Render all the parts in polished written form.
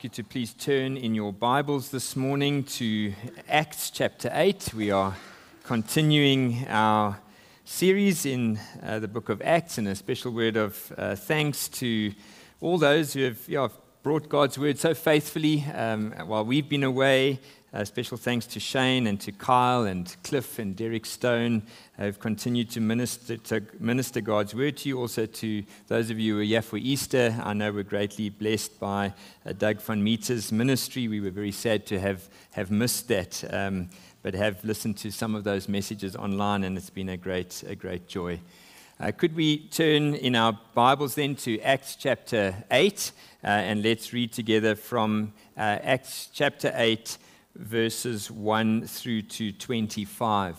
You to please turn in your Bibles this morning to Acts chapter 8. We are continuing our series in the book of Acts, and a special word of thanks to all those who have brought God's word so faithfully while we've been away. Special thanks to Shane and to Kyle and Cliff and Derek Stone who've continued to minister God's word to you. Also to those of you who are here for Easter, I know we're greatly blessed by Doug van Meter's ministry. We were very sad to have missed that, but have listened to some of those messages online, and it's been a great joy. Could we turn in our Bibles then to Acts chapter 8, and let's read together from Acts chapter 8, verses 1 through to 25.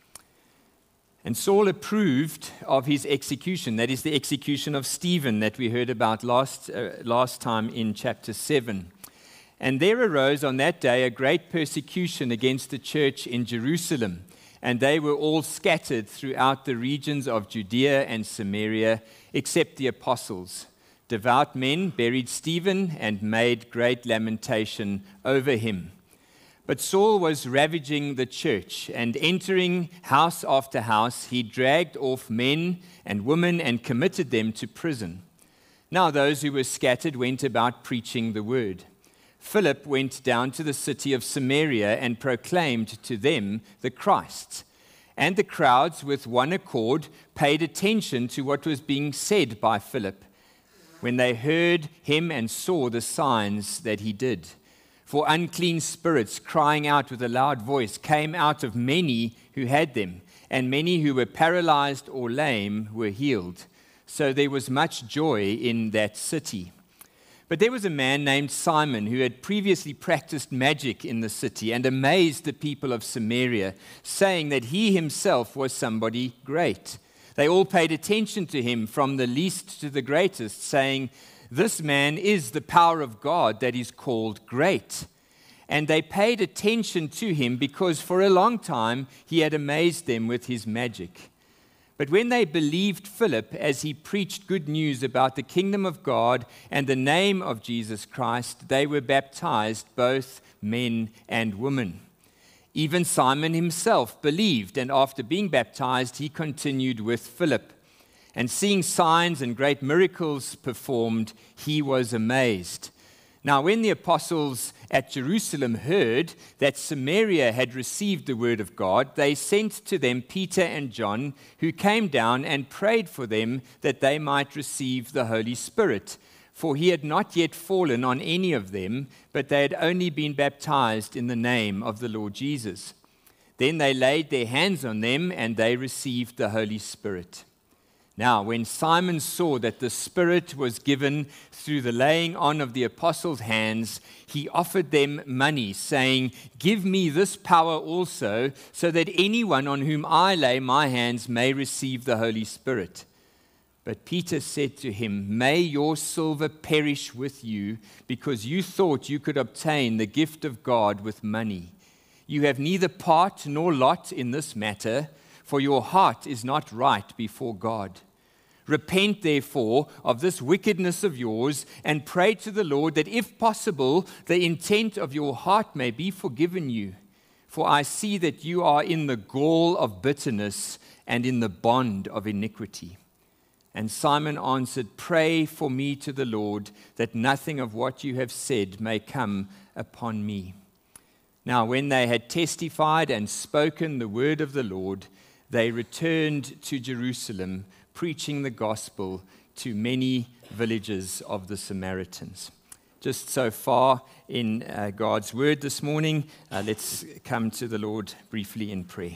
And Saul approved of his execution, that is the execution of Stephen that we heard about last time in chapter 7. And there arose on that day a great persecution against the church in Jerusalem, and they were all scattered throughout the regions of Judea and Samaria, except the apostles. Devout men buried Stephen and made great lamentation over him. But Saul was ravaging the church, and entering house after house, he dragged off men and women and committed them to prison. Now those who were scattered went about preaching the word. Philip went down to the city of Samaria and proclaimed to them the Christ. And the crowds with one accord paid attention to what was being said by Philip when they heard him and saw the signs that he did. For unclean spirits, crying out with a loud voice, came out of many who had them, and many who were paralyzed or lame were healed. So there was much joy in that city. But there was a man named Simon who had previously practiced magic in the city and amazed the people of Samaria, saying that he himself was somebody great. They all paid attention to him, from the least to the greatest, saying, "This man is the power of God that is called great." And they paid attention to him because for a long time he had amazed them with his magic. But when they believed Philip as he preached good news about the kingdom of God and the name of Jesus Christ, they were baptized, both men and women. Even Simon himself believed, and after being baptized, he continued with Philip. And seeing signs and great miracles performed, he was amazed. Now, when the apostles at Jerusalem heard that Samaria had received the word of God, they sent to them Peter and John, who came down and prayed for them that they might receive the Holy Spirit. For he had not yet fallen on any of them, but they had only been baptized in the name of the Lord Jesus. Then they laid their hands on them, and they received the Holy Spirit. Now, when Simon saw that the Spirit was given through the laying on of the apostles' hands, he offered them money, saying, "Give me this power also, so that anyone on whom I lay my hands may receive the Holy Spirit." But Peter said to him, "May your silver perish with you, because you thought you could obtain the gift of God with money. You have neither part nor lot in this matter, for your heart is not right before God. Repent, therefore, of this wickedness of yours, and pray to the Lord that, if possible, the intent of your heart may be forgiven you. For I see that you are in the gall of bitterness and in the bond of iniquity." And Simon answered, "Pray for me to the Lord, that nothing of what you have said may come upon me." Now, when they had testified and spoken the word of the Lord, they returned to Jerusalem, preaching the gospel to many villages of the Samaritans. Just so far in God's word this morning, let's come to the Lord briefly in prayer.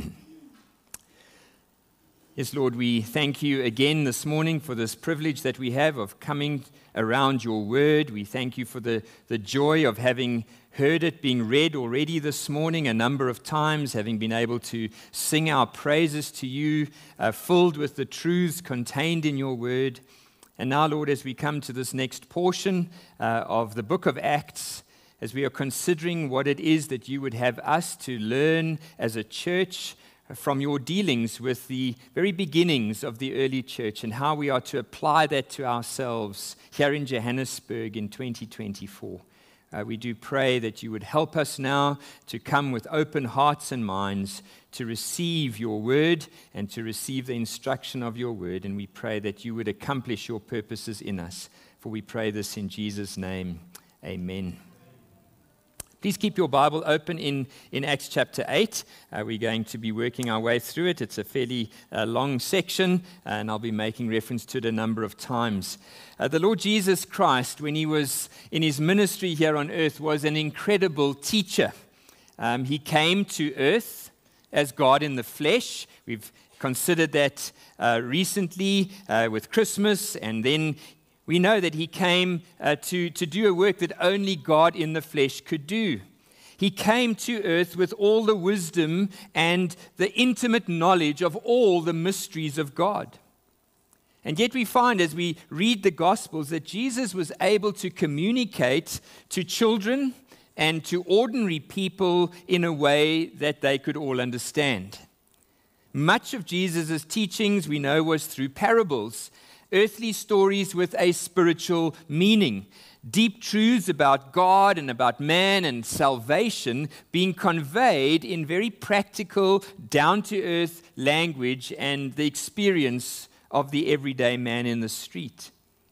Yes, Lord, we thank you again this morning for this privilege that we have of coming around your word. We thank you for the joy of having heard it being read already this morning a number of times, having been able to sing our praises to you, filled with the truths contained in your word. And now, Lord, as we come to this next portion of the book of Acts, as we are considering what it is that you would have us to learn as a church from your dealings with the very beginnings of the early church and how we are to apply that to ourselves here in Johannesburg in 2024. We do pray that you would help us now to come with open hearts and minds to receive your word and to receive the instruction of your word. And we pray that you would accomplish your purposes in us. For we pray this in Jesus' name. Amen. Please keep your Bible open in Acts chapter 8. We're going to be working our way through it. It's a fairly long section, and I'll be making reference to it a number of times. The Lord Jesus Christ, when he was in his ministry here on earth, was an incredible teacher. He came to earth as God in the flesh. We've considered that recently with Christmas, and then we know that he came to do a work that only God in the flesh could do. He came to earth with all the wisdom and the intimate knowledge of all the mysteries of God. And yet we find as we read the Gospels that Jesus was able to communicate to children and to ordinary people in a way that they could all understand. Much of Jesus' teachings, we know, was through parables. Earthly stories with a spiritual meaning, deep truths about God and about man and salvation being conveyed in very practical, down-to-earth language and the experience of the everyday man in the street.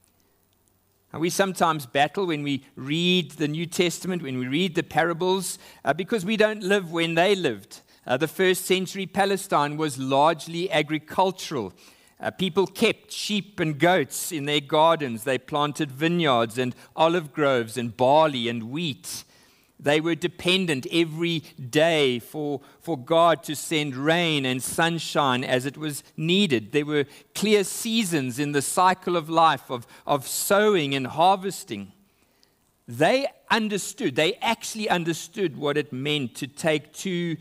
And we sometimes battle when we read the New Testament, when we read the parables, because we don't live when they lived. The first century Palestine was largely agricultural. People kept sheep and goats in their gardens. They planted vineyards and olive groves and barley and wheat. They were dependent every day for God to send rain and sunshine as it was needed. There were clear seasons in the cycle of life of sowing and harvesting. They actually understood what it meant to take two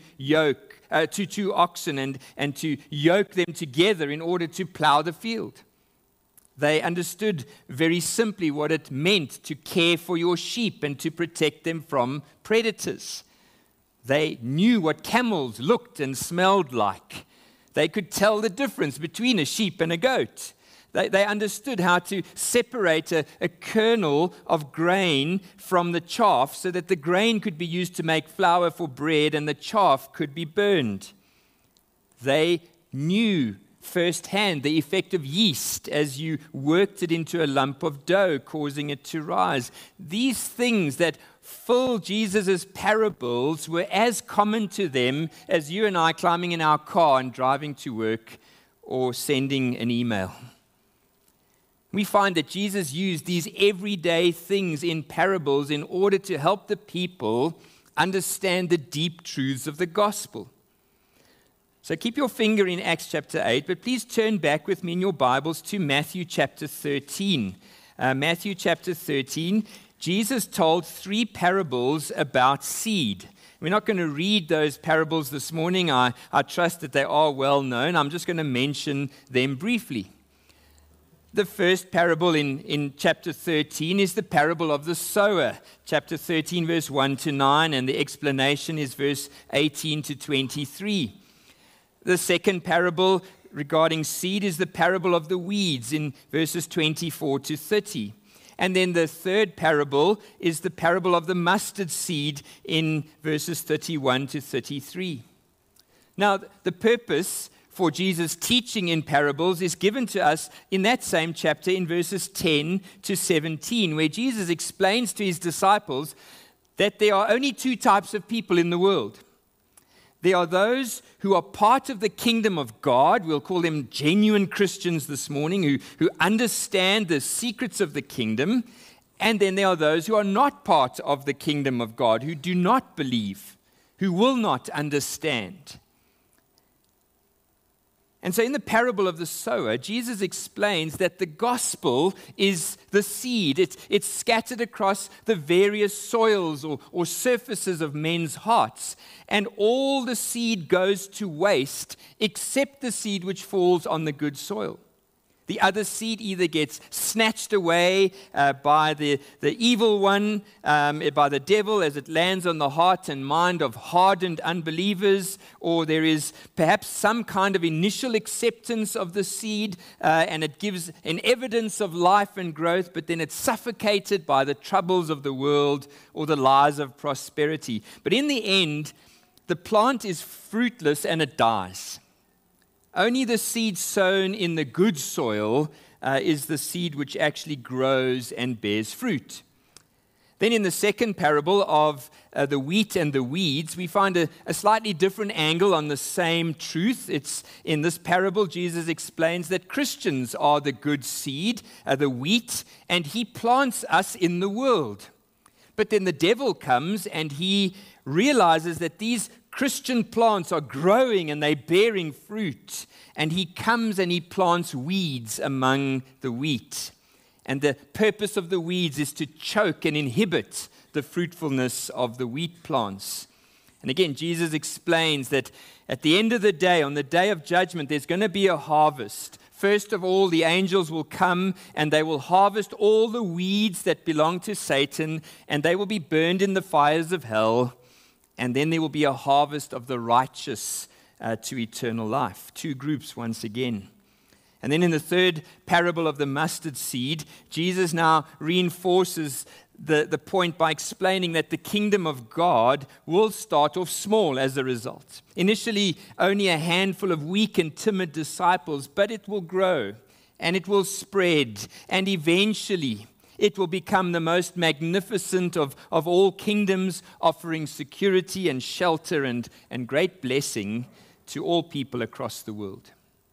oxen and to yoke them together in order to plow the field. They understood very simply what it meant to care for your sheep and to protect them from predators. They knew what camels looked and smelled like. They could tell the difference between a sheep and a goat. They understood how to separate a kernel of grain from the chaff so that the grain could be used to make flour for bread and the chaff could be burned. They knew firsthand the effect of yeast as you worked it into a lump of dough, causing it to rise. These things that fill Jesus' parables were as common to them as you and I climbing in our car and driving to work or sending an email. We find that Jesus used these everyday things in parables in order to help the people understand the deep truths of the gospel. So keep your finger in Acts chapter 8, but please turn back with me in your Bibles to Matthew chapter 13. Matthew chapter 13, Jesus told 3 parables about seed. We're not going to read those parables this morning. I trust that they are well known. I'm just going to mention them briefly. The first parable in chapter 13 is the parable of the sower, chapter 13, verse 1 to 9, and the explanation is verse 18 to 23. The second parable regarding seed is the parable of the weeds in verses 24 to 30. And then the third parable is the parable of the mustard seed in verses 31 to 33. Now, the purpose for Jesus' teaching in parables is given to us in that same chapter in verses 10 to 17, where Jesus explains to his disciples that there are only 2 types of people in the world. There are those who are part of the kingdom of God. We'll call them genuine Christians this morning who understand the secrets of the kingdom. And then there are those who are not part of the kingdom of God, who do not believe, who will not understand. And so in the parable of the sower, Jesus explains that the gospel is the seed. It's scattered across the various soils or surfaces of men's hearts. And all the seed goes to waste except the seed which falls on the good soil. The other seed either gets snatched away by the evil one, by the devil, as it lands on the heart and mind of hardened unbelievers, or there is perhaps some kind of initial acceptance of the seed, and it gives an evidence of life and growth, but then it's suffocated by the troubles of the world or the lies of prosperity. But in the end, the plant is fruitless and it dies. Only the seed sown in the good soil is the seed which actually grows and bears fruit. Then in the second parable of the wheat and the weeds, we find a slightly different angle on the same truth. It's in this parable, Jesus explains that Christians are the good seed, the wheat, and he plants us in the world. But then the devil comes and he realizes that these Christian plants are growing and they're bearing fruit. And he comes and he plants weeds among the wheat. And the purpose of the weeds is to choke and inhibit the fruitfulness of the wheat plants. And again, Jesus explains that at the end of the day, on the day of judgment, there's going to be a harvest. First of all, the angels will come and they will harvest all the weeds that belong to Satan, and they will be burned in the fires of hell. And then there will be a harvest of the righteous to eternal life. Two groups once again. And then in the third parable of the mustard seed, Jesus now reinforces the point by explaining that the kingdom of God will start off small as a result. Initially, only a handful of weak and timid disciples, but it will grow and it will spread, and eventually it will become the most magnificent of all kingdoms, offering security and shelter and great blessing to all people across the world.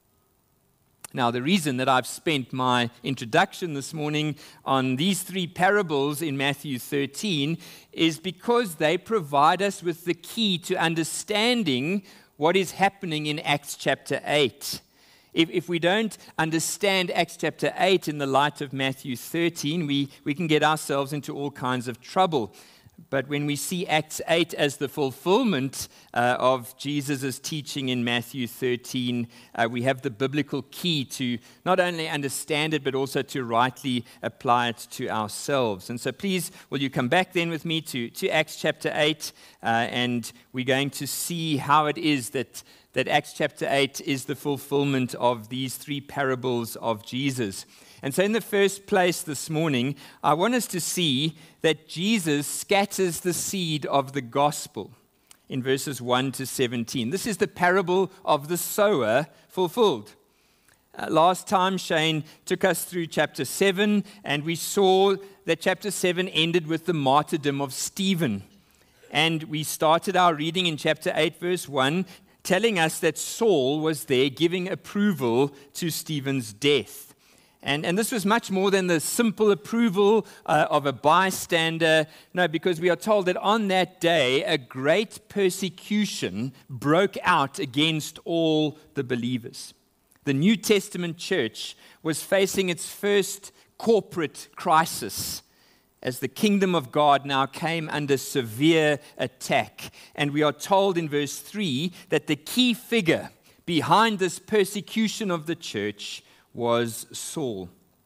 Now, the reason that I've spent my introduction this morning on these three parables in Matthew 13 is because they provide us with the key to understanding what is happening in Acts chapter 8. If we don't understand Acts chapter 8 in the light of Matthew 13, we can get ourselves into all kinds of trouble. But when we see Acts 8 as the fulfillment of Jesus' teaching in Matthew 13, we have the biblical key to not only understand it, but also to rightly apply it to ourselves. And so please, will you come back then with me to Acts chapter 8, and we're going to see how it is that Acts chapter 8 is the fulfillment of these three parables of Jesus. And so in the first place this morning, I want us to see that Jesus scatters the seed of the gospel in verses 1 to 17. This is the parable of the sower fulfilled. Last time, Shane took us through chapter 7, and we saw that chapter 7 ended with the martyrdom of Stephen. And we started our reading in chapter 8, verse 1, telling us that Saul was there giving approval to Stephen's death. And this was much more than the simple approval of a bystander. No, because we are told that on that day, a great persecution broke out against all the believers. The New Testament church was facing its first corporate crisis as the kingdom of God now came under severe attack. And we are told in verse 3 that the key figure behind this persecution of the church was Saul.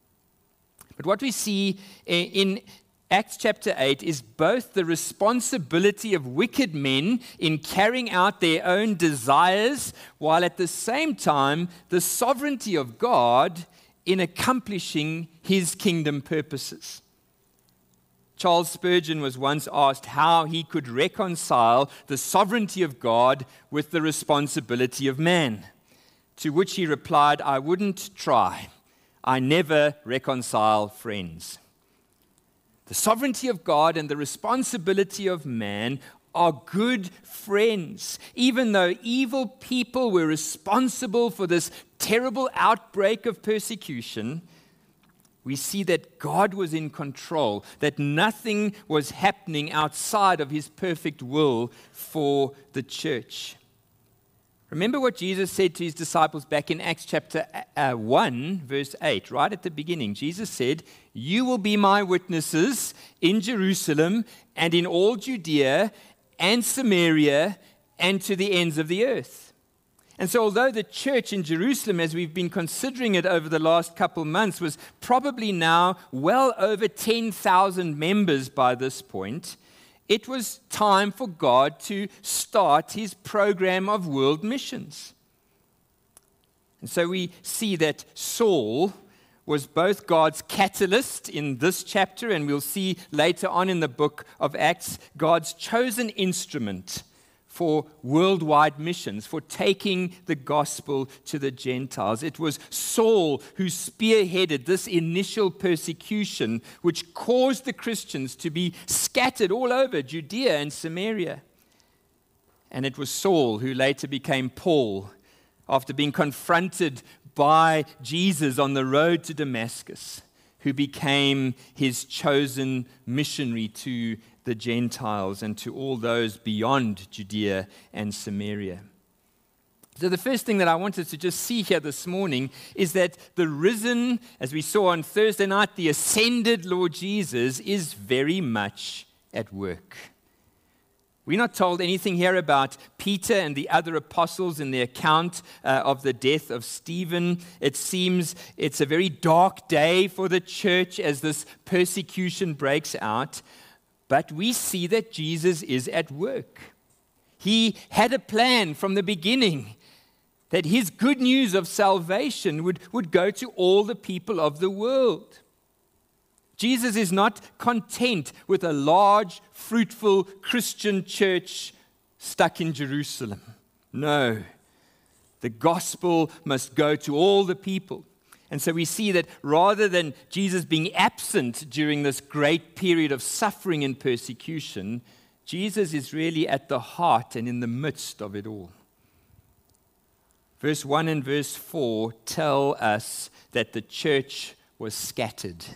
But what we see in Acts chapter 8 is both the responsibility of wicked men in carrying out their own desires, while at the same time the sovereignty of God in accomplishing his kingdom purposes. Charles Spurgeon was once asked how he could reconcile the sovereignty of God with the responsibility of man. To which he replied, "I wouldn't try. I never reconcile friends." The sovereignty of God and the responsibility of man are good friends. Even though evil people were responsible for this terrible outbreak of persecution, we see that God was in control, that nothing was happening outside of his perfect will for the church. Remember what Jesus said to his disciples back in Acts chapter 1, verse 8, right at the beginning. Jesus said, "You will be my witnesses in Jerusalem and in all Judea and Samaria and to the ends of the earth." And so although the church in Jerusalem, as we've been considering it over the last couple months, was probably now well over 10,000 members by this point, it was time for God to start his program of world missions. And so we see that Saul was both God's catalyst in this chapter, and we'll see later on in the book of Acts, God's chosen instrument for worldwide missions, for taking the gospel to the Gentiles. It was Saul who spearheaded this initial persecution, which caused the Christians to be scattered all over Judea and Samaria. And it was Saul who later became Paul, after being confronted by Jesus on the road to Damascus, who became his chosen missionary to the Gentiles and to all those beyond Judea and Samaria. So the first thing that I wanted to just see here this morning is that the risen, as we saw on Thursday night, the ascended Lord Jesus is very much at work. We're not told anything here about Peter and the other apostles in the account of the death of Stephen. It seems it's a very dark day for the church as this persecution breaks out. But we see that Jesus is at work. He had a plan from the beginning that his good news of salvation would go to all the people of the world. Jesus is not content with a large, fruitful Christian church stuck in Jerusalem. No, the gospel must go to all the people. And so we see that rather than Jesus being absent during this great period of suffering and persecution, Jesus is really at the heart and in the midst of it all. Verse 1 and verse 4 tell us that the church was scattered.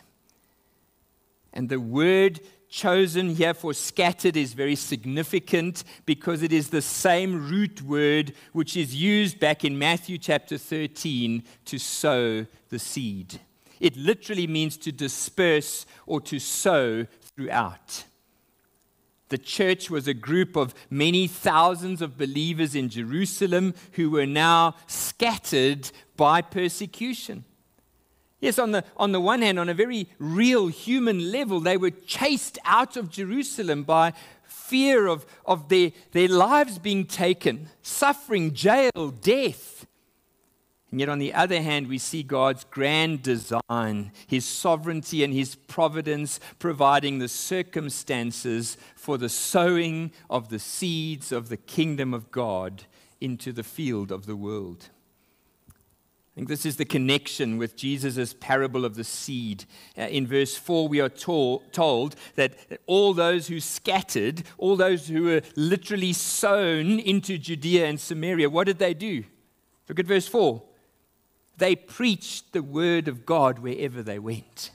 And the word chosen here for scattered is very significant because it is the same root word which is used back in Matthew chapter 13 to sow the seed. It literally means to disperse or to sow throughout. The church was a group of many thousands of believers in Jerusalem who were now scattered by persecution. Yes, on the one hand, on a very real human level, they were chased out of Jerusalem by fear of their lives being taken, suffering, jail, death. And yet on the other hand, we see God's grand design, his sovereignty and his providence providing the circumstances for the sowing of the seeds of the kingdom of God into the field of the world. I think this is the connection with Jesus' parable of the seed. In verse 4, we are told that all those who scattered, all those who were literally sown into Judea and Samaria, what did they do? Look at verse 4. They preached the word of God wherever they went.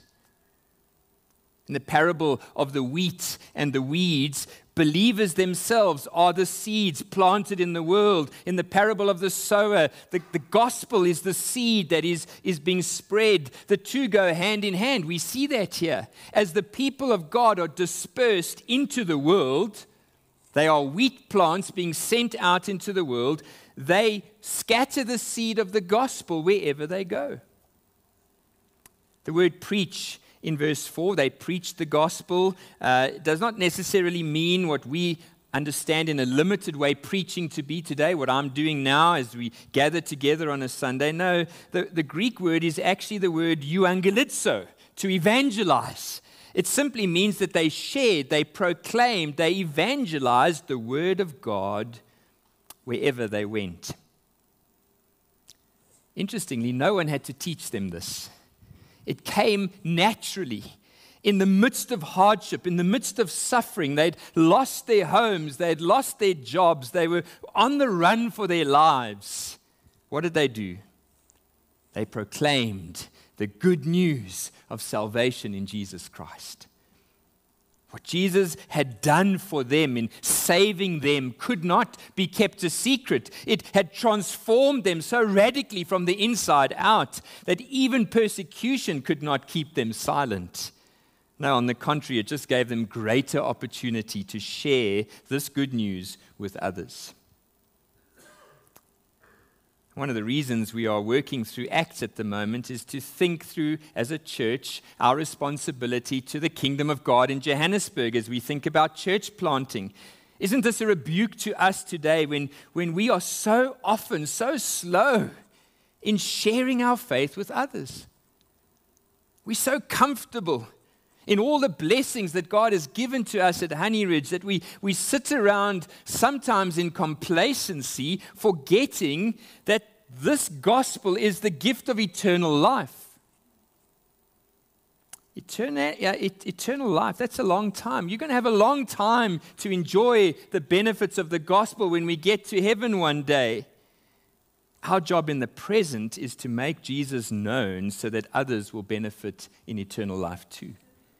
In the parable of the wheat and the weeds, believers themselves are the seeds planted in the world. In the parable of the sower, the gospel is the seed that is being spread. The two go hand in hand. We see that here. As the people of God are dispersed into the world, they are wheat plants being sent out into the world. They scatter the seed of the gospel wherever they go. The word preach in verse 4, they preach the gospel, does not necessarily mean what we understand in a limited way preaching to be today, what I'm doing now as we gather together on a Sunday. No, the Greek word is actually the word euangelizo, to evangelize. It simply means that they shared, they proclaimed, they evangelized the word of God wherever they went. Interestingly, no one had to teach them this. It came naturally. In the midst of hardship, in the midst of suffering, they'd lost their homes, they'd lost their jobs, they were on the run for their lives. What did they do? They proclaimed the good news of salvation in Jesus Christ. What Jesus had done for them in saving them could not be kept a secret. It had transformed them so radically from the inside out that even persecution could not keep them silent. No, on the contrary, it just gave them greater opportunity to share this good news with others. One of the reasons we are working through Acts at the moment is to think through, as a church, our responsibility to the kingdom of God in Johannesburg as we think about church planting. Isn't this a rebuke to us today when we are so often so slow in sharing our faith with others? We're so comfortable in all the blessings that God has given to us at Honey Ridge that we sit around sometimes in complacency, forgetting that this gospel is the gift of eternal life. Eternal life, that's a long time. You're going to have a long time to enjoy the benefits of the gospel when we get to heaven one day. Our job in the present is to make Jesus known so that others will benefit in eternal life too.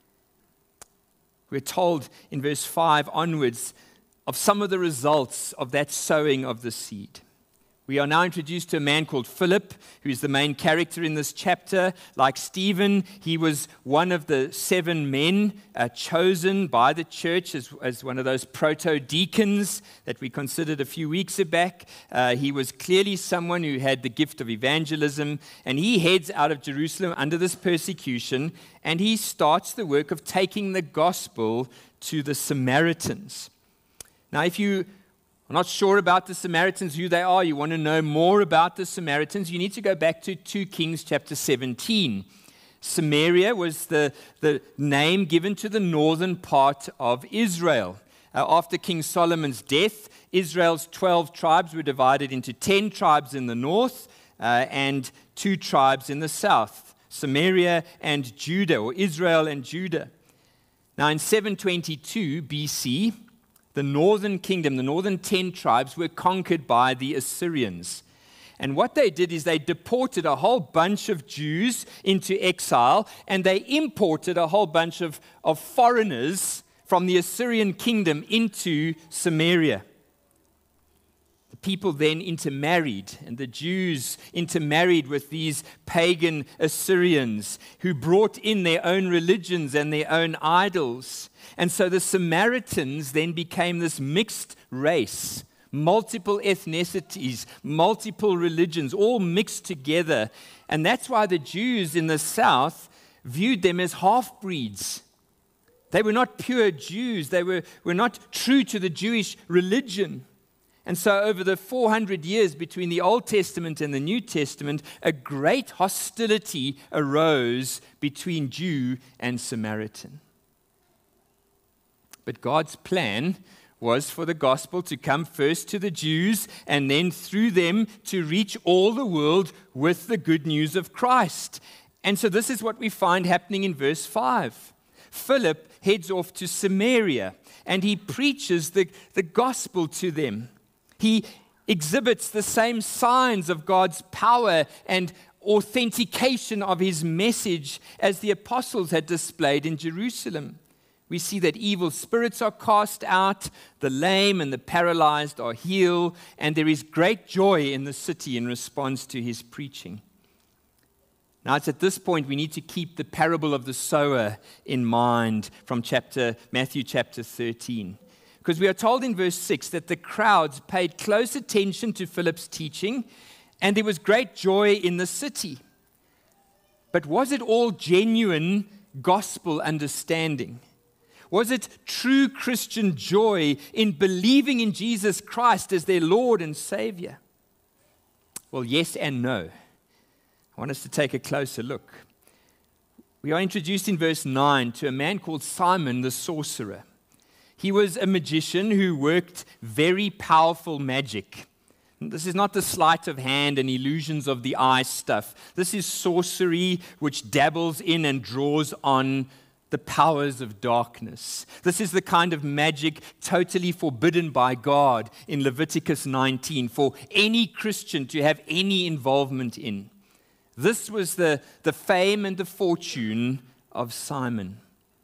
We're told in verse 5 onwards of some of the results of that sowing of the seed. We are now introduced to a man called Philip, who is the main character in this chapter. Like Stephen, he was one of the 7 men chosen by the church as one of those proto-deacons that we considered a few weeks back. He was clearly someone who had the gift of evangelism, and he heads out of Jerusalem under this persecution, and he starts the work of taking the gospel to the Samaritans. Now, if you I'm not sure about the Samaritans, who they are, you want to know more about the Samaritans, you need to go back to 2 Kings chapter 17. Samaria was the name given to the northern part of Israel. After King Solomon's death, Israel's 12 tribes were divided into 10 tribes in the north and 2 tribes in the south, Samaria and Judah, or Israel and Judah. Now in 722 BC, the northern kingdom, the northern 10 tribes, were conquered by the Assyrians. And what they did is they deported a whole bunch of Jews into exile, and they imported a whole bunch of foreigners from the Assyrian kingdom into Samaria. The people then intermarried, and the Jews intermarried with these pagan Assyrians who brought in their own religions and their own idols. And so the Samaritans then became this mixed race, multiple ethnicities, multiple religions, all mixed together. And that's why the Jews in the south viewed them as half-breeds. They were not pure Jews. They were not true to the Jewish religion. And so over the 400 years between the Old Testament and the New Testament, a great hostility arose between Jew and Samaritan. But God's plan was for the gospel to come first to the Jews and then through them to reach all the world with the good news of Christ. And so this is what we find happening in verse 5. Philip heads off to Samaria and he preaches the gospel to them. He exhibits the same signs of God's power and authentication of his message as the apostles had displayed in Jerusalem. We see that evil spirits are cast out, the lame and the paralyzed are healed, and there is great joy in the city in response to his preaching. Now, it's at this point we need to keep the parable of the sower in mind from Matthew chapter 13. Because we are told in verse 6 that the crowds paid close attention to Philip's teaching, and there was great joy in the city. But was it all genuine gospel understanding? Was it true Christian joy in believing in Jesus Christ as their Lord and Savior? Well, yes and no. I want us to take a closer look. We are introduced in verse 9 to a man called Simon the sorcerer. He was a magician who worked very powerful magic. This is not the sleight of hand and illusions of the eye stuff. This is sorcery which dabbles in and draws on the powers of darkness. This is the kind of magic totally forbidden by God in Leviticus 19 for any Christian to have any involvement in. This was the fame and the fortune of Simon.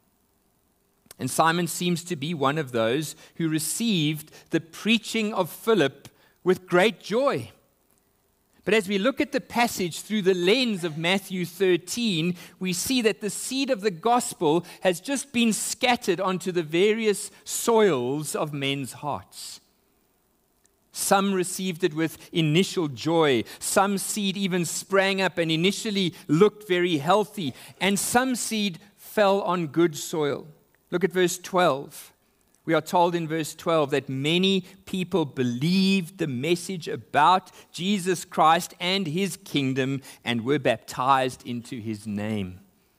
And Simon seems to be one of those who received the preaching of Philip with great joy. But as we look at the passage through the lens of Matthew 13, we see that the seed of the gospel has just been scattered onto the various soils of men's hearts. Some received it with initial joy. Some seed even sprang up and initially looked very healthy. And some seed fell on good soil. Look at verse 12. We are told in verse 12 that many people believed the message about Jesus Christ and his kingdom and were baptized into his name.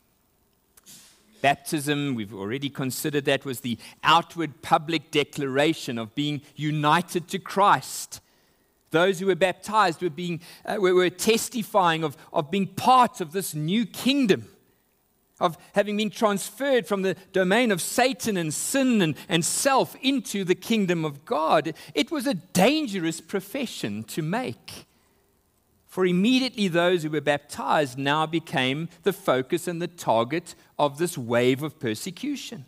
Baptism, we've already considered that, was the outward public declaration of being united to Christ. Those who were baptized were testifying of being part of this new kingdom, of having been transferred from the domain of Satan and sin and self into the kingdom of God. It was a dangerous profession to make. For immediately those who were baptized now became the focus and the target of this wave of persecution.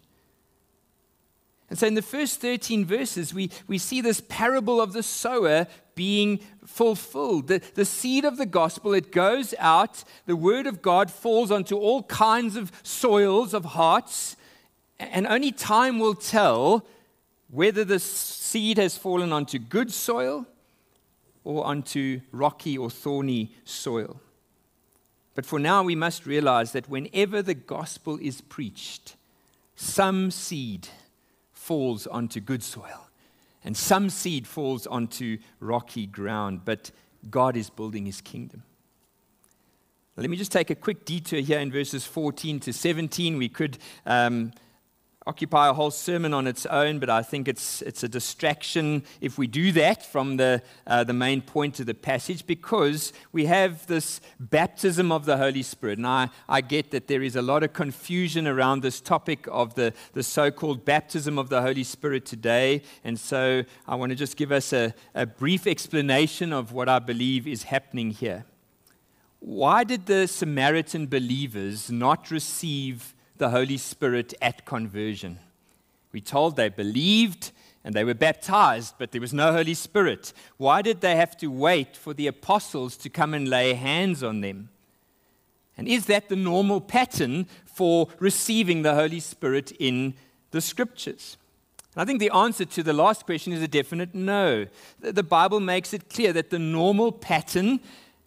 And so in the first 13 verses, we see this parable of the sower being fulfilled. The seed of the gospel, it goes out, the word of God falls onto all kinds of soils of hearts, and only time will tell whether the seed has fallen onto good soil or onto rocky or thorny soil. But for now, we must realize that whenever the gospel is preached, some seed falls onto good soil, and some seed falls onto rocky ground, but God is building his kingdom. Now, let me just take a quick detour here in verses 14 to 17. We could occupy a whole sermon on its own, but I think it's a distraction if we do that from the main point of the passage, because we have this baptism of the Holy Spirit. And I get that there is a lot of confusion around this topic of the so-called baptism of the Holy Spirit today. And so I want to just give us a brief explanation of what I believe is happening here. Why did the Samaritan believers not receive the Holy Spirit at conversion? We're told they believed and they were baptized, but there was no Holy Spirit. Why did they have to wait for the apostles to come and lay hands on them? And is that the normal pattern for receiving the Holy Spirit in the Scriptures? And I think the answer to the last question is a definite no. The Bible makes it clear that the normal pattern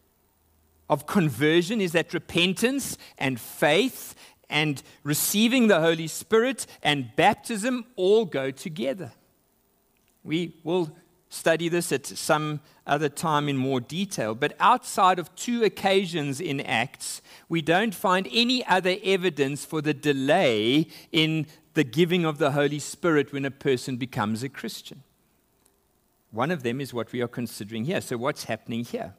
of conversion is that repentance and faith and receiving the Holy Spirit and baptism all go together. We will study this at some other time in more detail, but outside of 2 occasions in Acts, we don't find any other evidence for the delay in the giving of the Holy Spirit when a person becomes a Christian. One of them is what we are considering here. So what's happening here?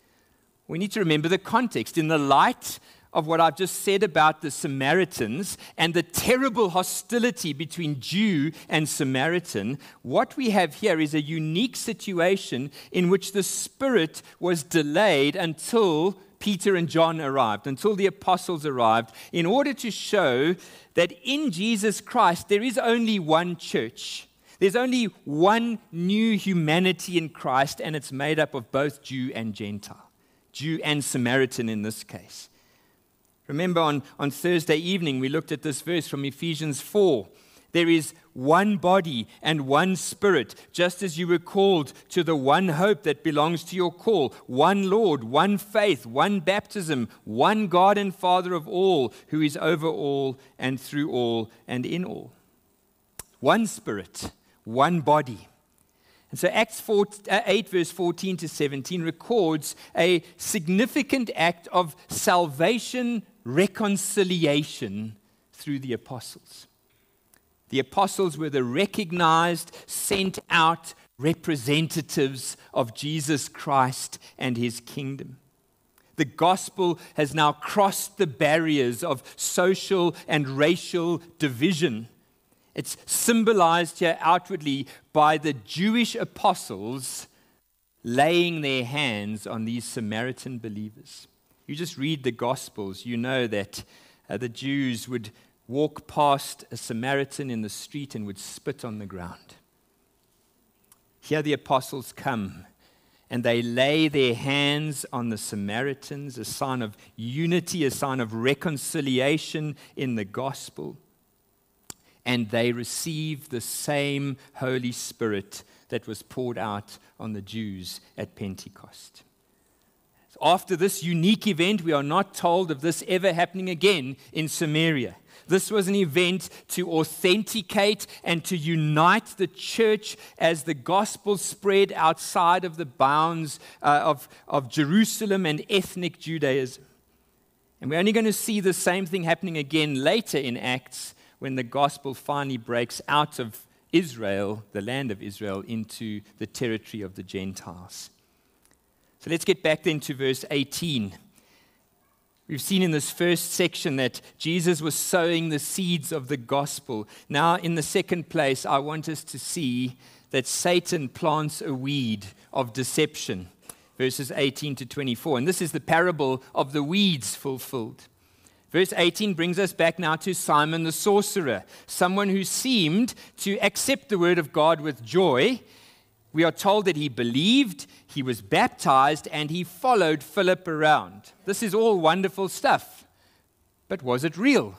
We need to remember the context. In the light of what I've just said about the Samaritans and the terrible hostility between Jew and Samaritan, what we have here is a unique situation in which the Spirit was delayed until Peter and John arrived, until the apostles arrived, in order to show that in Jesus Christ there is only one church. There's only one new humanity in Christ, and it's made up of both Jew and Gentile, Jew and Samaritan in this case. Remember on Thursday evening, we looked at this verse from Ephesians 4. There is one body and one Spirit, just as you were called to the one hope that belongs to your call. One Lord, one faith, one baptism, one God and Father of all, who is over all and through all and in all. One Spirit, one body. And so Acts 8, verse 14 to 17 records a significant act of salvation, reconciliation through the apostles. The apostles were the recognized, sent out representatives of Jesus Christ and his kingdom. The gospel has now crossed the barriers of social and racial division. It's symbolized here outwardly by the Jewish apostles laying their hands on these Samaritan believers. You just read the Gospels, you know that the Jews would walk past a Samaritan in the street and would spit on the ground. Here the apostles come and they lay their hands on the Samaritans, a sign of unity, a sign of reconciliation in the gospel. and they receive the same Holy Spirit that was poured out on the Jews at Pentecost. After this unique event, we are not told of this ever happening again in Samaria. This was an event to authenticate and to unite the church as the gospel spread outside of the bounds of Jerusalem and ethnic Judaism. And we're only going to see the same thing happening again later in Acts when the gospel finally breaks out of Israel, the land of Israel, into the territory of the Gentiles. So let's get back then to verse 18. We've seen in this first section that Jesus was sowing the seeds of the gospel. Now, in the second place, I want us to see that Satan plants a weed of deception, verses 18 to 24. And this is the parable of the weeds fulfilled. Verse 18 brings us back now to Simon the sorcerer, someone who seemed to accept the word of God with joy. We are told that he believed, he was baptized, and he followed Philip around. This is all wonderful stuff. But was it real?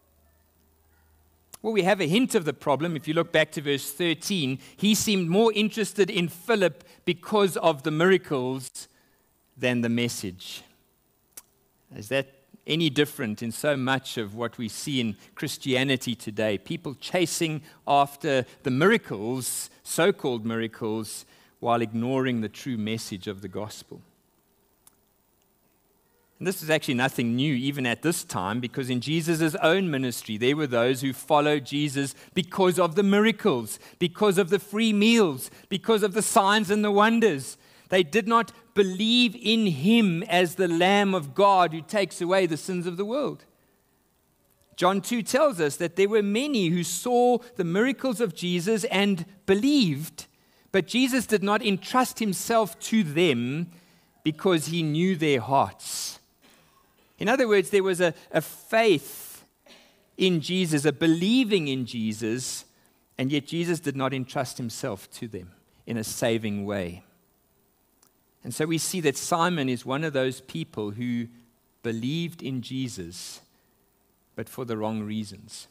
Well, we have a hint of the problem. If you look back to verse 13, he seemed more interested in Philip because of the miracles than the message. Is that any different in so much of what we see in Christianity today? People chasing after the miracles, so-called miracles, while ignoring the true message of the gospel. And this is actually nothing new even at this time, because in Jesus' own ministry, there were those who followed Jesus because of the miracles, because of the free meals, because of the signs and the wonders. They did not believe in him as the Lamb of God who takes away the sins of the world. John 2 tells us that there were many who saw the miracles of Jesus and believed, but Jesus did not entrust himself to them because he knew their hearts. In other words, there was a faith in Jesus, a believing in Jesus, and yet Jesus did not entrust himself to them in a saving way. And so we see that Simon is one of those people who believed in Jesus, but for the wrong reasons.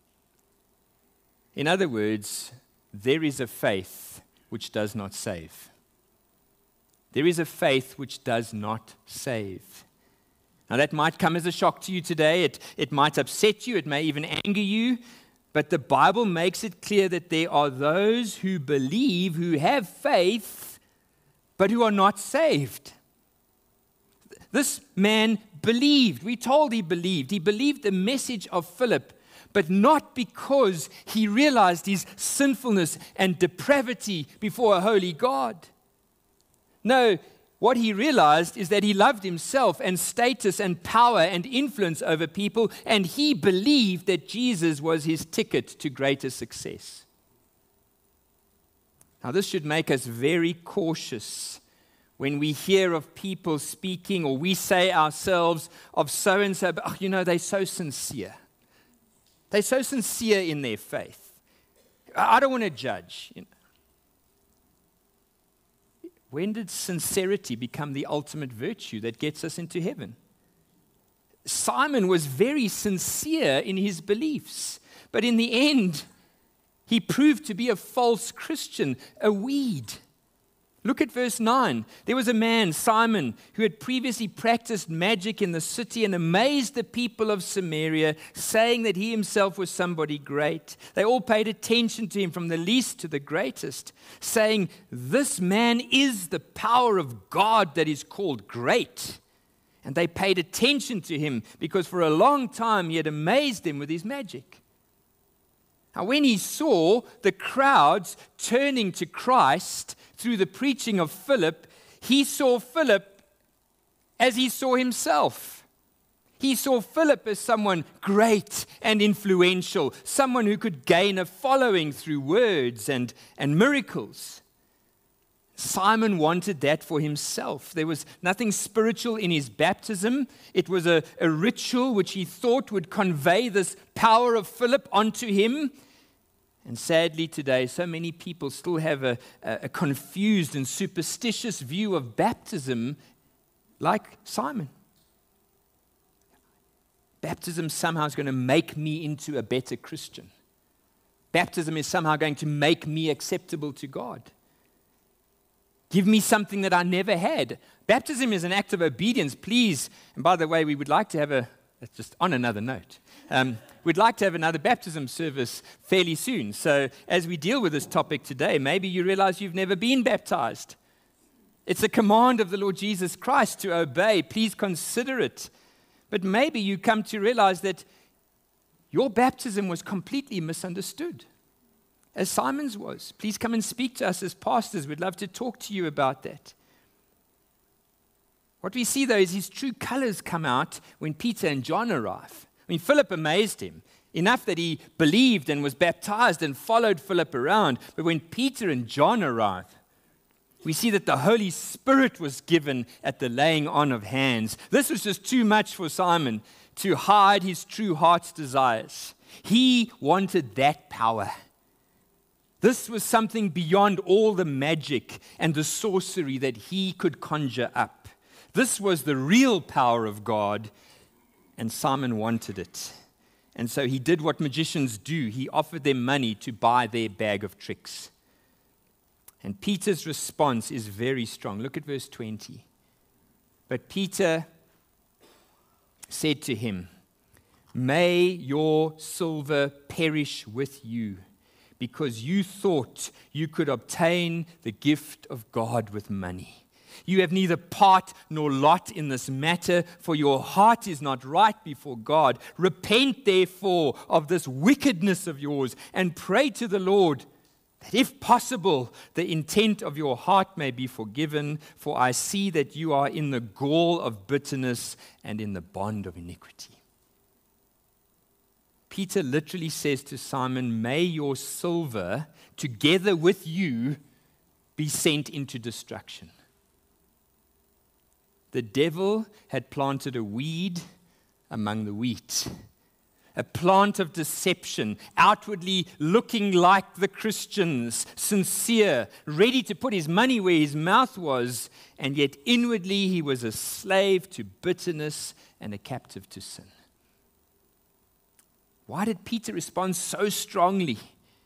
In other words, there is a faith which does not save. There is a faith which does not save. Now that might come as a shock to you today. It might upset you. It may even anger you. But the Bible makes it clear that there are those who believe, who have faith, but who are not saved. This man believed. We're told he believed. He believed the message of Philip, but not because he realized his sinfulness and depravity before a holy God. No, what he realized is that he loved himself and status and power and influence over people, and he believed that Jesus was his ticket to greater success. Now, this should make us very cautious when we hear of people speaking, or we say ourselves of so-and-so, but they're so sincere. They're so sincere in their faith. I don't want to judge. When did sincerity become the ultimate virtue that gets us into heaven? Simon was very sincere in his beliefs, but in the end, he proved to be a false Christian, a weed. Look at verse 9. There was a man, Simon, who had previously practiced magic in the city and amazed the people of Samaria, saying that he himself was somebody great. They all paid attention to him, from the least to the greatest, saying, "This man is the power of God that is called great." And they paid attention to him because for a long time he had amazed them with his magic. Now, when he saw the crowds turning to Christ through the preaching of Philip, he saw Philip as he saw himself. He saw Philip as someone great and influential, someone who could gain a following through words and miracles. Simon wanted that for himself. There was nothing spiritual in his baptism. It was a ritual which he thought would convey this power of Philip onto him. And sadly today, so many people still have a confused and superstitious view of baptism like Simon. Baptism somehow is going to make me into a better Christian. baptism is somehow going to make me acceptable to God. Give me something that I never had. Baptism is an act of obedience, please. And by the way, we would like to have just on another note, we'd like to have another baptism service fairly soon. So as we deal with this topic today, maybe you realize you've never been baptized. It's a command of the Lord Jesus Christ to obey. Please consider it. But maybe you come to realize that your baptism was completely misunderstood, as Simon's was. Please come and speak to us as pastors. We'd love to talk to you about that. What we see, though, is his true colors come out when Peter and John arrive. I mean, Philip amazed him enough that he believed and was baptized and followed Philip around. But when Peter and John arrive, we see that the Holy Spirit was given at the laying on of hands. This was just too much for Simon to hide his true heart's desires. He wanted that power. This was something beyond all the magic and the sorcery that he could conjure up. This was the real power of God, and Simon wanted it. And so he did what magicians do. He offered them money to buy their bag of tricks. And Peter's response is very strong. Look at verse 20. But Peter said to him, "May your silver perish with you, because you thought you could obtain the gift of God with money. You have neither part nor lot in this matter, for your heart is not right before God. Repent, therefore, of this wickedness of yours, and pray to the Lord, that if possible, the intent of your heart may be forgiven, for I see that you are in the gall of bitterness and in the bond of iniquity." Peter literally says to Simon, "May your silver, together with you, be sent into destruction." The devil had planted a weed among the wheat, a plant of deception, outwardly looking like the Christians, sincere, ready to put his money where his mouth was, and yet inwardly he was a slave to bitterness and a captive to sin. Why did Peter respond so strongly?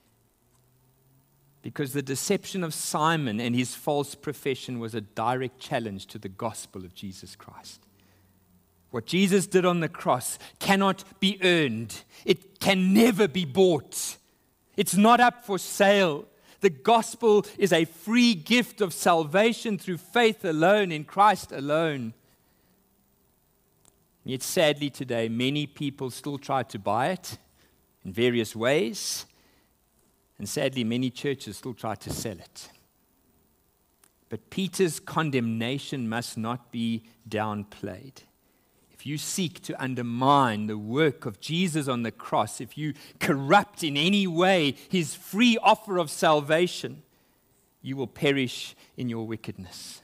Because the deception of Simon and his false profession was a direct challenge to the gospel of Jesus Christ. What Jesus did on the cross cannot be earned. It can never be bought. It's not up for sale. The gospel is a free gift of salvation through faith alone, in Christ alone. Yet sadly today, many people still try to buy it in various ways. And sadly, many churches still try to sell it. But Peter's condemnation must not be downplayed. If you seek to undermine the work of Jesus on the cross, if you corrupt in any way his free offer of salvation, you will perish in your wickedness.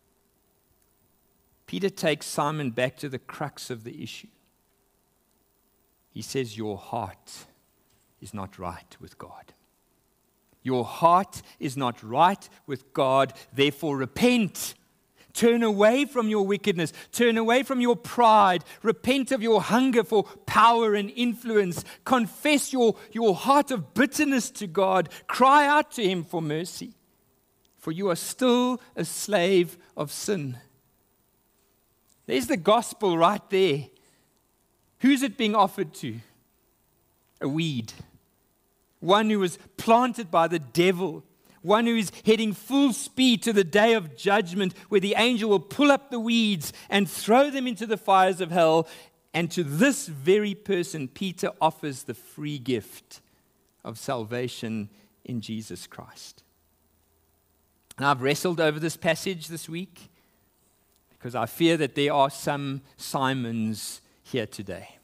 Peter takes Simon back to the crux of the issue. He says, your heart is not right with God. Your heart is not right with God, therefore repent. Turn away from your wickedness. Turn away from your pride. Repent of your hunger for power and influence. Confess your heart of bitterness to God. Cry out to Him for mercy. For you are still a slave of sin. There's the gospel right there. Who's it being offered to? A weed. One who was planted by the devil. One who is heading full speed to the day of judgment, where the angel will pull up the weeds and throw them into the fires of hell. And to this very person, Peter offers the free gift of salvation in Jesus Christ. And I've wrestled over this passage this week because I fear that there are some Simons here today.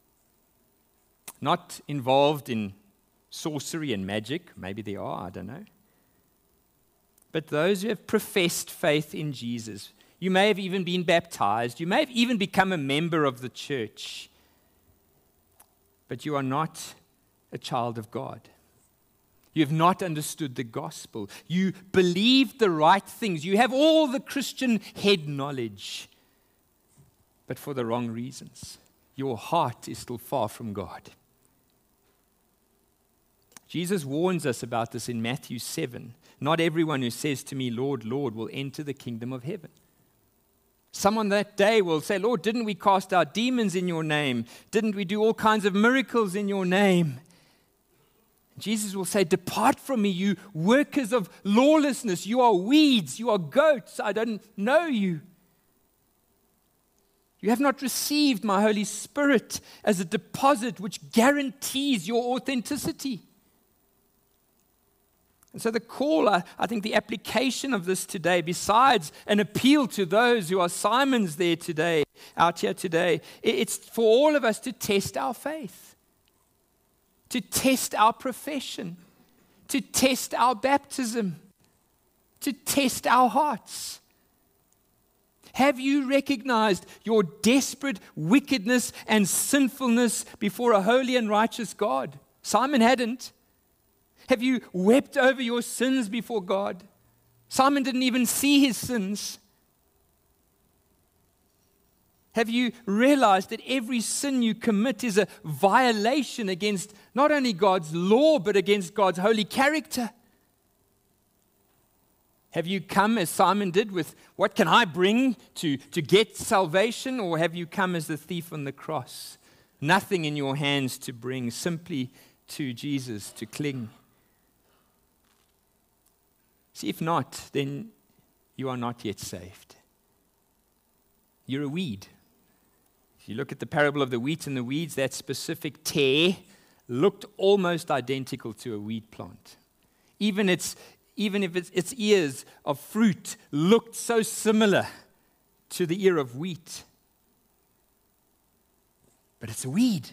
Not involved in sorcery and magic. Maybe there are, I don't know. But those who have professed faith in Jesus, you may have even been baptized, you may have even become a member of the church, but you are not a child of God. You have not understood the gospel. You believe the right things. You have all the Christian head knowledge, but for the wrong reasons. Your heart is still far from God. Jesus warns us about this in Matthew 7. Not everyone who says to me, Lord, Lord, will enter the kingdom of heaven. Someone that day will say, Lord, didn't we cast out demons in your name? Didn't we do all kinds of miracles in your name? Jesus will say, depart from me, you workers of lawlessness. You are weeds, you are goats. I don't know you. You have not received my Holy Spirit as a deposit which guarantees your authenticity. And so the call, I think the application of this today, besides an appeal to those who are Simons there today, out here today, it's for all of us to test our faith, to test our profession, to test our baptism, to test our hearts. Have you recognized your desperate wickedness and sinfulness before a holy and righteous God? Simon hadn't. Have you wept over your sins before God? Simon didn't even see his sins. Have you realized that every sin you commit is a violation against not only God's law, but against God's holy character? Have you come as Simon did with, what can I bring to get salvation? Or have you come as the thief on the cross? Nothing in your hands to bring, simply to Jesus to cling. See, if not, then you are not yet saved. You're a weed. If you look at the parable of the wheat and the weeds, that specific tear looked almost identical to a wheat plant. Even if its ears of fruit looked so similar to the ear of wheat. But it's a weed.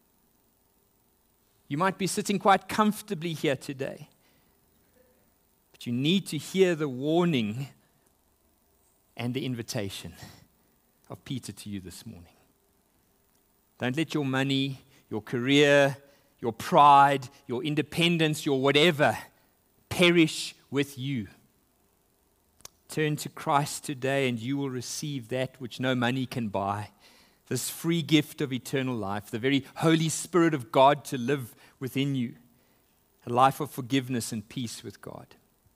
You might be sitting quite comfortably here today, but you need to hear the warning and the invitation of Peter to you this morning. Don't let your money, your career, your pride, your independence, your whatever perish with you. Turn to Christ today and you will receive that which no money can buy. This free gift of eternal life, the very Holy Spirit of God to live within you. A life of forgiveness and peace with God.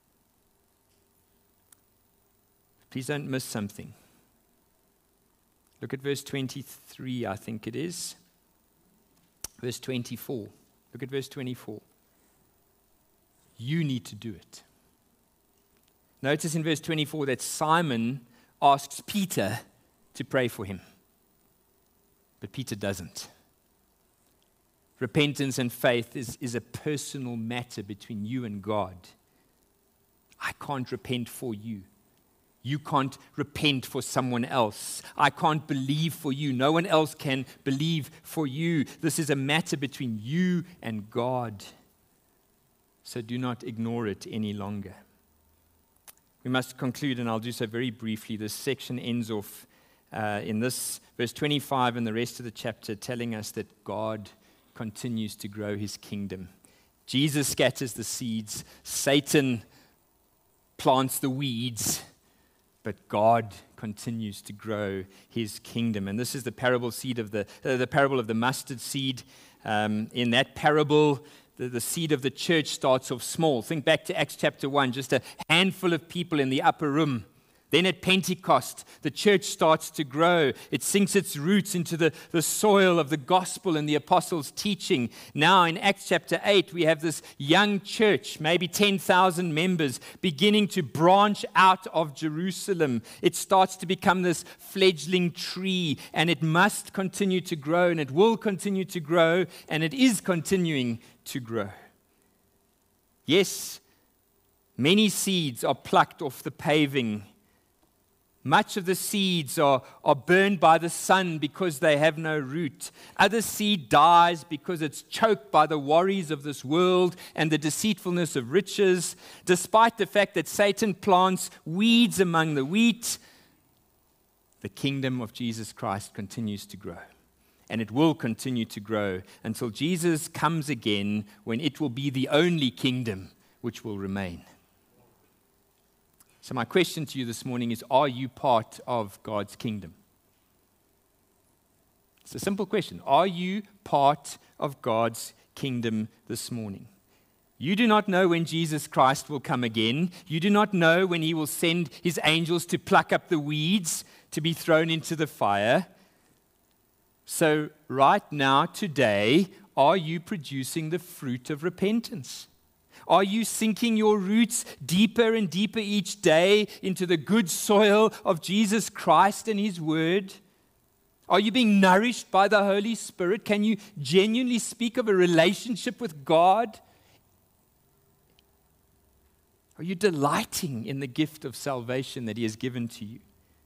Please don't miss something. Look at verse 23, I think it is. Verse 24. Look at verse 24. You need to do it. Notice in verse 24 that Simon asks Peter to pray for him. But Peter doesn't. Repentance and faith is a personal matter between you and God. I can't repent for you. You can't repent for someone else. I can't believe for you. No one else can believe for you. This is a matter between you and God. So do not ignore it any longer. We must conclude, and I'll do so very briefly. This section ends off in this verse 25 and the rest of the chapter telling us that God continues to grow his kingdom. Jesus scatters the seeds. Satan plants the weeds. But God continues to grow his kingdom. And this is the parable of the mustard seed. In that parable, the seed of the church starts off small. Think back to Acts chapter 1, just a handful of people in the upper room. Then at Pentecost, the church starts to grow. It sinks its roots into the soil of the gospel and the apostles' teaching. Now in Acts chapter 8, we have this young church, maybe 10,000 members, beginning to branch out of Jerusalem. It starts to become this fledgling tree, and it must continue to grow, and it will continue to grow, and it is continuing to grow. Yes, many seeds are plucked off the paving. Much of the seeds are burned by the sun because they have no root. Other seed dies because it's choked by the worries of this world and the deceitfulness of riches. Despite the fact that Satan plants weeds among the wheat, the kingdom of Jesus Christ continues to grow. And it will continue to grow until Jesus comes again, when it will be the only kingdom which will remain. So my question to you this morning is, are you part of God's kingdom? It's a simple question. Are you part of God's kingdom this morning? You do not know when Jesus Christ will come again. You do not know when he will send his angels to pluck up the weeds to be thrown into the fire. So right now, today, are you producing the fruit of repentance? Are you sinking your roots deeper and deeper each day into the good soil of Jesus Christ and his word? Are you being nourished by the Holy Spirit? Can you genuinely speak of a relationship with God? Are you delighting in the gift of salvation that he has given to you?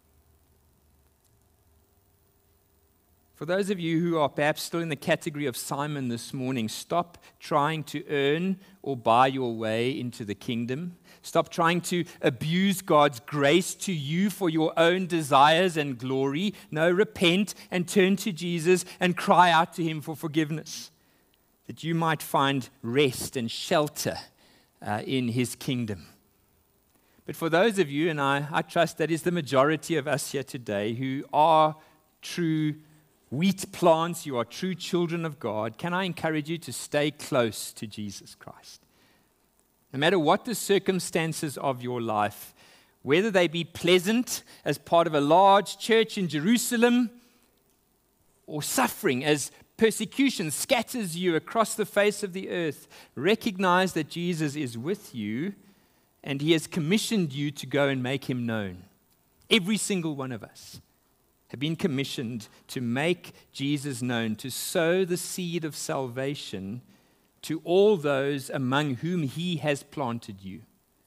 For those of you who are perhaps still in the category of Simon this morning, stop trying to earn or buy your way into the kingdom. Stop trying to abuse God's grace to you for your own desires and glory. No, repent and turn to Jesus and cry out to him for forgiveness, that you might find rest and shelter in his kingdom. But for those of you, and I trust that is the majority of us here today, who are true wheat plants, you are true children of God, can I encourage you to stay close to Jesus Christ? No matter what the circumstances of your life, whether they be pleasant as part of a large church in Jerusalem, or suffering as persecution scatters you across the face of the earth, recognize that Jesus is with you and he has commissioned you to go and make him known. Every single one of us have been commissioned to make Jesus known, to sow the seed of salvation to all those among whom he has planted you,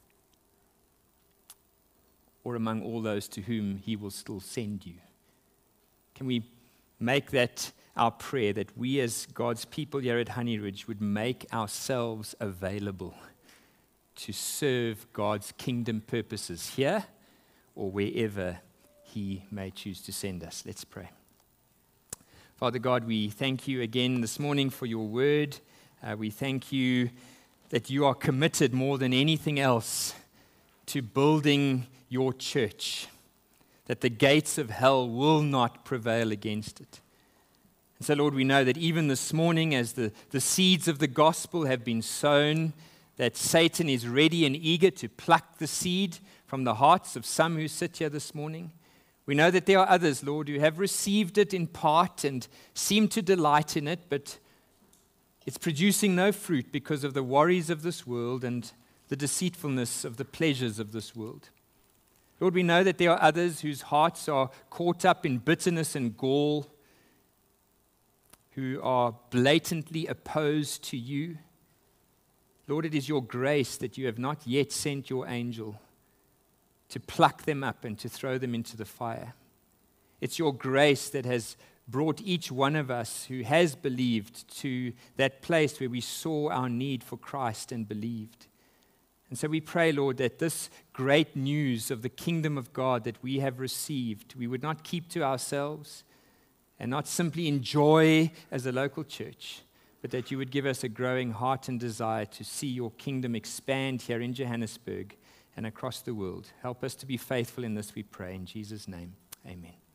or among all those to whom he will still send you. Can we make that our prayer, that we as God's people here at Honey Ridge would make ourselves available to serve God's kingdom purposes here or wherever he may choose to send us. Let's pray. Father God, we thank you again this morning for your word. We thank you that you are committed more than anything else to building your church, that the gates of hell will not prevail against it. And so, Lord, we know that even this morning, as the seeds of the gospel have been sown, that Satan is ready and eager to pluck the seed from the hearts of some who sit here this morning. We know that there are others, Lord, who have received it in part and seem to delight in it, but it's producing no fruit because of the worries of this world and the deceitfulness of the pleasures of this world. Lord, we know that there are others whose hearts are caught up in bitterness and gall, who are blatantly opposed to you. Lord, it is your grace that you have not yet sent your angel to pluck them up and to throw them into the fire. It's your grace that has brought each one of us who has believed to that place where we saw our need for Christ and believed. And so we pray, Lord, that this great news of the kingdom of God that we have received, we would not keep to ourselves and not simply enjoy as a local church, but that you would give us a growing heart and desire to see your kingdom expand here in Johannesburg and across the world. Help us to be faithful in this, we pray. In Jesus' name, amen.